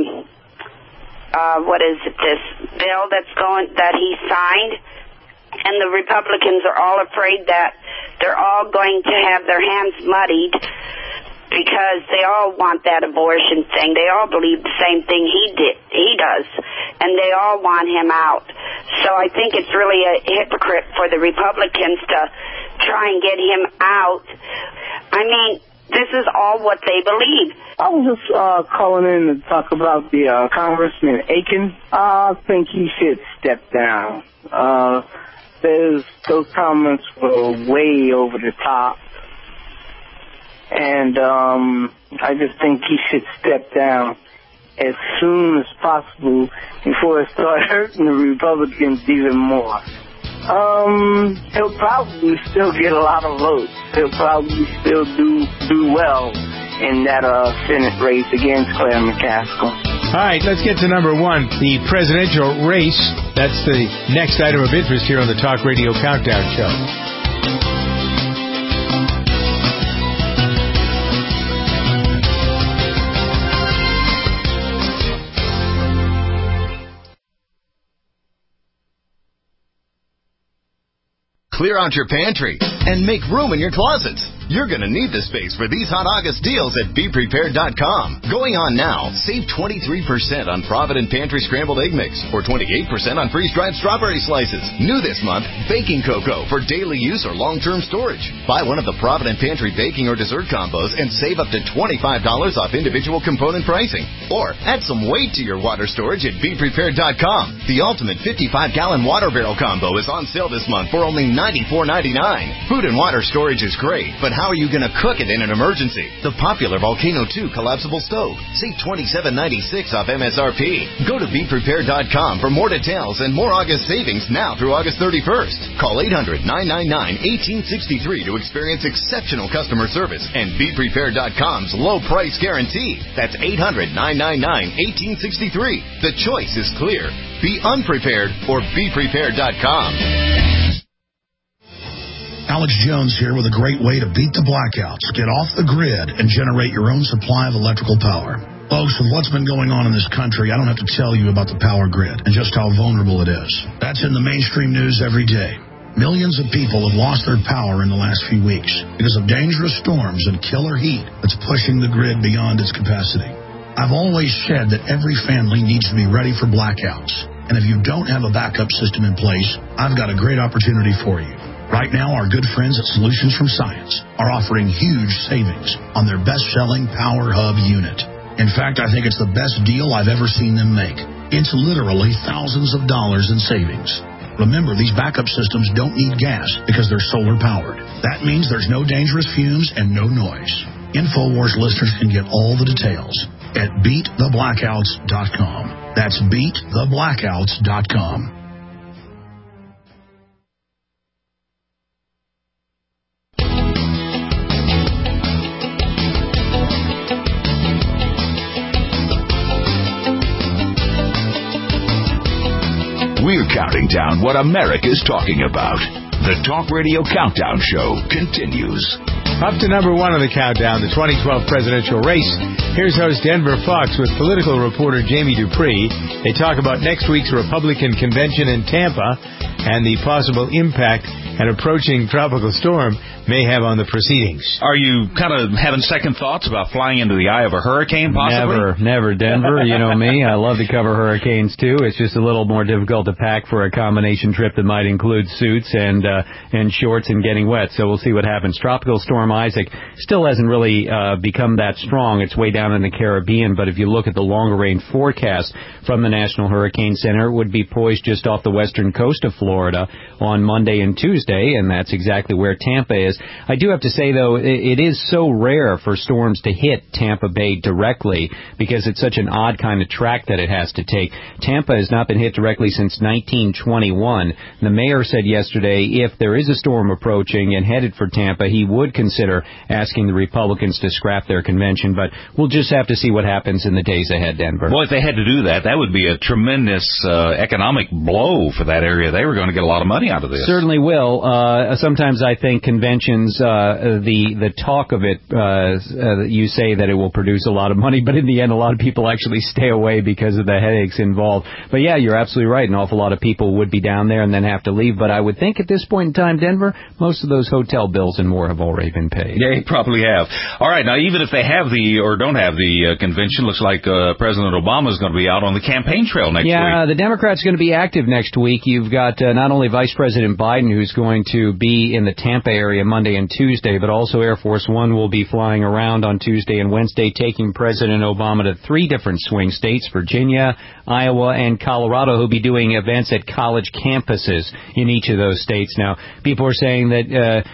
this bill that he signed, and the Republicans are all afraid that they're all going to have their hands muddied because they all want that abortion thing. They all believe the same thing he does, and they all want him out. So I think it's really a hypocrite for the Republicans to try and get him out. I mean, this is all what they believe. I was just calling in to talk about the Congressman Akin. I think he should step down. Those comments were way over the top. And I just think he should step down. as soon as possible before it starts hurting the Republicans even more. He'll probably still get a lot of votes. He'll probably still do well in that Senate race against Claire McCaskill. All right, let's get to number one, the presidential race. That's the next item of interest here on the Talk Radio Countdown Show. Clear out your pantry and make room in your closets. You're going to need the space for these hot August deals at BePrepared.com. Going on now, save 23% on Provident Pantry Scrambled Egg Mix or 28% on freeze-dried strawberry slices. New this month, baking cocoa for daily use or long-term storage. Buy one of the Provident Pantry baking or dessert combos and save up to $25 off individual component pricing. Or add some weight to your water storage at BePrepared.com. The ultimate 55-gallon water barrel combo is on sale this month for only $94.99. Food and water storage is great, but how are you going to cook it in an emergency? The popular Volcano 2 collapsible stove. Save $27.96 off MSRP. Go to BePrepared.com for more details and more August savings now through August 31st. Call 800-999-1863 to experience exceptional customer service and BePrepared.com's low price guarantee. That's 800-999-1863. The choice is clear. Be unprepared or BePrepared.com. Alex Jones here with a great way to beat the blackouts. Get off the grid and generate your own supply of electrical power. Folks, with what's been going on in this country, I don't have to tell you about the power grid and just how vulnerable it is. That's in the mainstream news every day. Millions of people have lost their power in the last few weeks because of dangerous storms and killer heat that's pushing the grid beyond its capacity. I've always said that every family needs to be ready for blackouts. And if you don't have a backup system in place, I've got a great opportunity for you. Right now, our good friends at Solutions from Science are offering huge savings on their best-selling Power Hub unit. In fact, I think it's the best deal I've ever seen them make. It's literally thousands of dollars in savings. Remember, these backup systems don't need gas because they're solar-powered. That means there's no dangerous fumes and no noise. InfoWars listeners can get all the details at BeatTheBlackouts.com. That's BeatTheBlackouts.com. We're counting down what America's talking about. The Talk Radio Countdown Show continues. Up to number one on the countdown, the 2012 presidential race. Here's host Denver Fox with political reporter Jamie Dupree. They talk about next week's Republican convention in Tampa and the possible impact an approaching tropical storm may have on the proceedings. Are you kind of having second thoughts about flying into the eye of a hurricane, possibly? Never, Denver. You know me. I love to cover hurricanes, too. It's just a little more difficult to pack for a combination trip that might include suits and shorts and getting wet. So we'll see what happens. Tropical Storm Isaac still hasn't really become that strong. It's way down in the Caribbean, but if you look at the longer-range forecast from the National Hurricane Center, it would be poised just off the western coast of Florida on Monday and Tuesday, and that's exactly where Tampa is. I do have to say, though, it is so rare for storms to hit Tampa Bay directly because it's such an odd kind of track that it has to take. Tampa has not been hit directly since 1921. The mayor said yesterday if there is a storm approaching and headed for Tampa, he would consider asking the Republicans to scrap their convention, but we'll just have to see what happens in the days ahead, Denver. Well, if they had to do that, that would be a tremendous economic blow for that area. They were going to get a lot of money out of this. Certainly will. Sometimes I think conventions, the talk of it, you say that it will produce a lot of money, but in the end, a lot of people actually stay away because of the headaches involved. But yeah, you're absolutely right. An awful lot of people would be down there and then have to leave. But I would think at this point in time, Denver, most of those hotel bills and more have already been paid. Yeah, they probably have. All right, now even if they have or don't have the convention, looks like President Obama is going to be out on the campaign trail next week. Yeah, the Democrats are going to be active next week. You've got not only Vice President Biden, who's going to be in the Tampa area Monday and Tuesday, but also Air Force One will be flying around on Tuesday and Wednesday, taking President Obama to 3 different swing states, Virginia, Iowa, and Colorado, who'll be doing events at college campuses in each of those states. Now, people are saying that,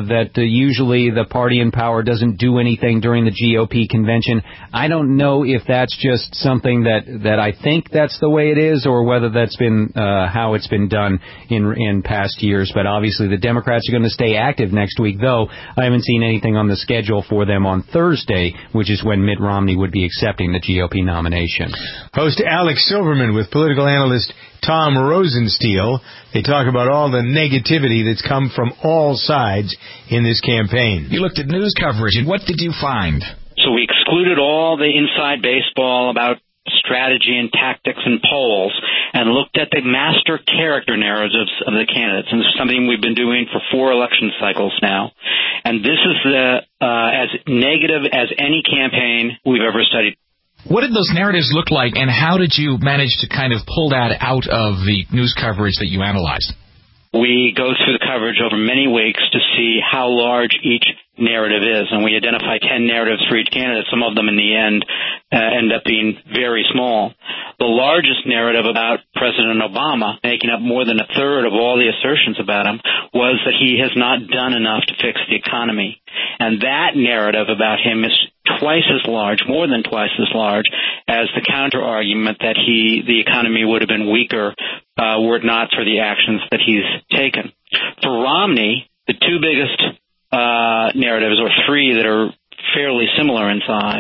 usually the party in power doesn't do anything during the GOP convention. I don't know if that's just something that I think that's the way it is, or whether that's been how it's been done in past years. But obviously the Democrats are going to stay active next week, though I haven't seen anything on the schedule for them on Thursday, which is when Mitt Romney would be accepting the GOP nomination. Host Alex Silverman with political analyst Tom Rosenstiel. They talk about all the negativity that's come from all sides in this campaign. You looked at news coverage, and what did you find? So we excluded all the inside baseball about strategy and tactics and polls and looked at the master character narratives of the candidates. And this is something we've been doing for 4 election cycles now. And this is as negative as any campaign we've ever studied. What did those narratives look like, and how did you manage to kind of pull that out of the news coverage that you analyzed? We go through the coverage over many weeks to see how large each narrative is, and we identify 10 narratives for each candidate. Some of them in the end end up being very small. The largest narrative about President Obama, making up more than a third of all the assertions about him, was that he has not done enough to fix the economy. And that narrative about him is twice as large, more than twice as large, as the counter-argument that the economy would have been weaker were it not for the actions that he's taken. For Romney, the 2 biggest narratives, or 3 that are fairly similar in size,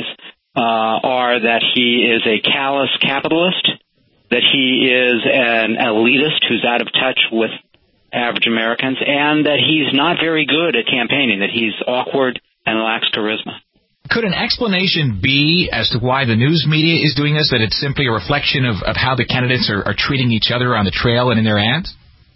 are that he is a callous capitalist, that he is an elitist who's out of touch with average Americans, and that he's not very good at campaigning, that he's awkward and lacks charisma. Could an explanation be as to why the news media is doing this, that it's simply a reflection of how the candidates are treating each other on the trail and in their ads?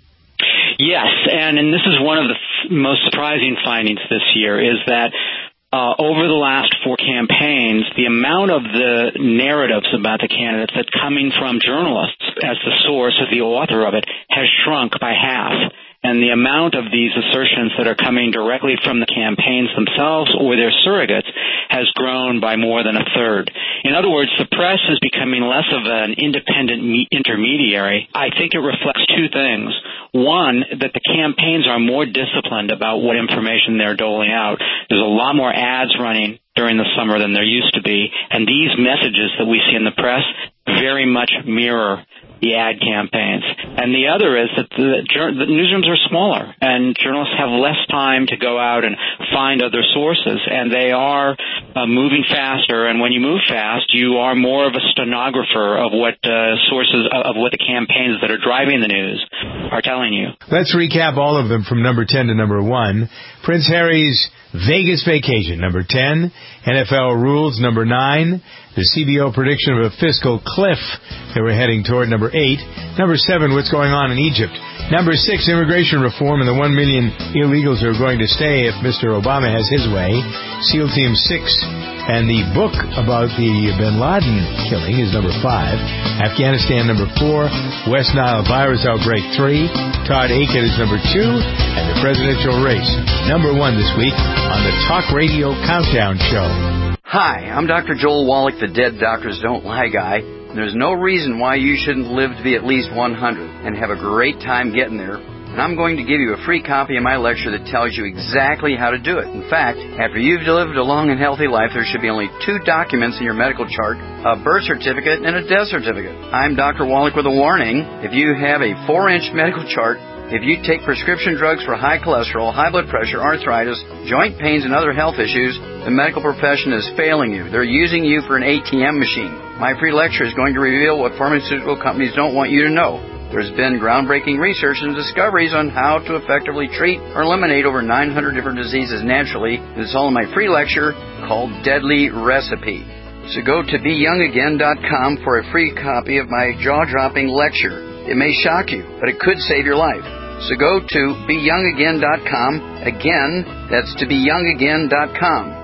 Yes, and this is one of the most surprising findings this year, is that over the last 4 campaigns, the amount of the narratives about the candidates that's coming from journalists as the source, as the author of it, has shrunk by half. And the amount of these assertions that are coming directly from the campaigns themselves or their surrogates has grown by more than a third. In other words, the press is becoming less of an independent intermediary. I think it reflects 2 things. One, that the campaigns are more disciplined about what information they're doling out. There's a lot more ads running during the summer than there used to be, and these messages that we see in the press very much mirror the ad campaigns. And the other is that the newsrooms are smaller, and journalists have less time to go out and find other sources, and they are moving faster. And when you move fast, you are more of a stenographer of what sources of what the campaigns that are driving the news are telling you. Let's recap all of them from number 10 to number 1. Prince Harry's Vegas vacation, number 10. NFL rules, number 9. The CBO prediction of a fiscal cliff that we're heading toward, number 8. Number 7, what's going on in Egypt. Number 6, immigration reform and the 1 million illegals who are going to stay if Mr. Obama has his way. SEAL Team 6. And the book about the bin Laden killing is number 5. Afghanistan, number 4. West Nile virus outbreak, 3. Todd Aiken is number 2. And the presidential race, number 1 this week on the Talk Radio Countdown Show. Hi, I'm Dr. Joel Wallach, the Dead Doctors Don't Lie guy. There's no reason why you shouldn't live to be at least 100 and have a great time getting there. And I'm going to give you a free copy of my lecture that tells you exactly how to do it. In fact, after you've lived a long and healthy life, there should be only 2 documents in your medical chart, a birth certificate and a death certificate. I'm Dr. Wallach with a warning. If you have a 4-inch medical chart, if you take prescription drugs for high cholesterol, high blood pressure, arthritis, joint pains, and other health issues, the medical profession is failing you. They're using you for an ATM machine. My free lecture is going to reveal what pharmaceutical companies don't want you to know. There's been groundbreaking research and discoveries on how to effectively treat or eliminate over 900 different diseases naturally. It's all in my free lecture called Deadly Recipe. So go to BeYoungAgain.com for a free copy of my jaw-dropping lecture. It may shock you, but it could save your life. So go to BeYoungAgain.com. Again, that's to BeYoungAgain.com.